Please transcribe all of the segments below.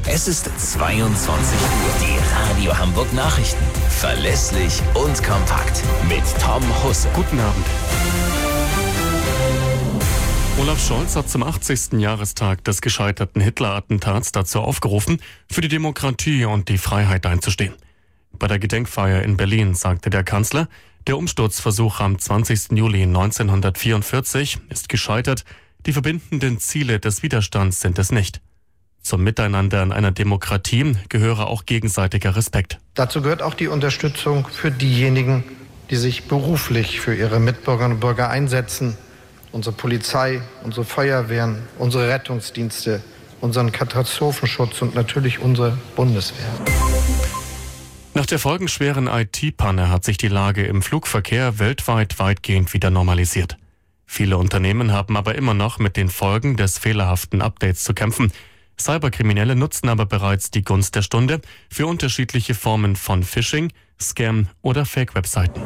Es ist 22 Uhr. Die Radio Hamburg Nachrichten. Verlässlich und kompakt. Mit Tom Husse. Guten Abend. Olaf Scholz hat zum 80. Jahrestag des gescheiterten Hitler-Attentats dazu aufgerufen, für die Demokratie und die Freiheit einzustehen. Bei der Gedenkfeier in Berlin sagte der Kanzler, der Umsturzversuch am 20. Juli 1944 ist gescheitert, die verbindenden Ziele des Widerstands sind es nicht. Zum Miteinander in einer Demokratie gehöre auch gegenseitiger Respekt. Dazu gehört auch die Unterstützung für diejenigen, die sich beruflich für ihre Mitbürgerinnen und Bürger einsetzen. Unsere Polizei, unsere Feuerwehren, unsere Rettungsdienste, unseren Katastrophenschutz und natürlich unsere Bundeswehr. Nach der folgenschweren IT-Panne hat sich die Lage im Flugverkehr weltweit weitgehend wieder normalisiert. Viele Unternehmen haben aber immer noch mit den Folgen des fehlerhaften Updates zu kämpfen. Cyberkriminelle nutzen aber bereits die Gunst der Stunde für unterschiedliche Formen von Phishing, Scam oder Fake-Webseiten.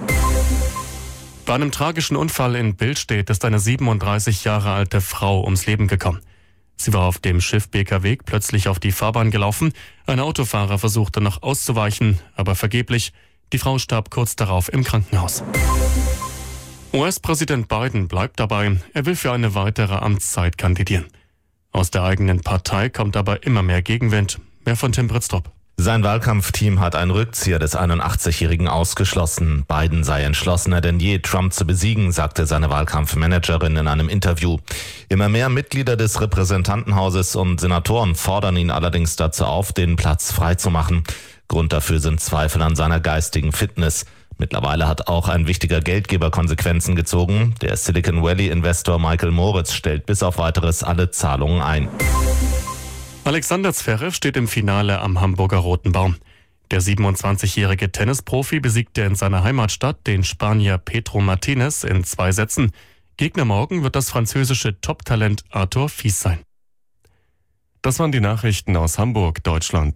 Bei einem tragischen Unfall in Billstedt ist eine 37 Jahre alte Frau ums Leben gekommen. Sie war auf dem Schiffbeker Weg plötzlich auf die Fahrbahn gelaufen. Ein Autofahrer versuchte noch auszuweichen, aber vergeblich. Die Frau starb kurz darauf im Krankenhaus. US-Präsident Biden bleibt dabei, er will für eine weitere Amtszeit kandidieren. Aus der eigenen Partei kommt aber immer mehr Gegenwind. Mehr von Tim Britztrup. Sein Wahlkampfteam hat einen Rückzieher des 81-Jährigen ausgeschlossen. Biden sei entschlossener denn je, Trump zu besiegen, sagte seine Wahlkampfmanagerin in einem Interview. Immer mehr Mitglieder des Repräsentantenhauses und Senatoren fordern ihn allerdings dazu auf, den Platz freizumachen. Grund dafür sind Zweifel an seiner geistigen Fitness. Mittlerweile hat auch ein wichtiger Geldgeber Konsequenzen gezogen. Der Silicon Valley-Investor Michael Moritz stellt bis auf Weiteres alle Zahlungen ein. Alexander Zverev steht im Finale am Hamburger Roten Baum. Der 27-jährige Tennisprofi besiegte in seiner Heimatstadt den Spanier Pedro Martinez in 2 Sätzen. Gegner morgen wird das französische Top-Talent Arthur Fils sein. Das waren die Nachrichten aus Hamburg, Deutschland.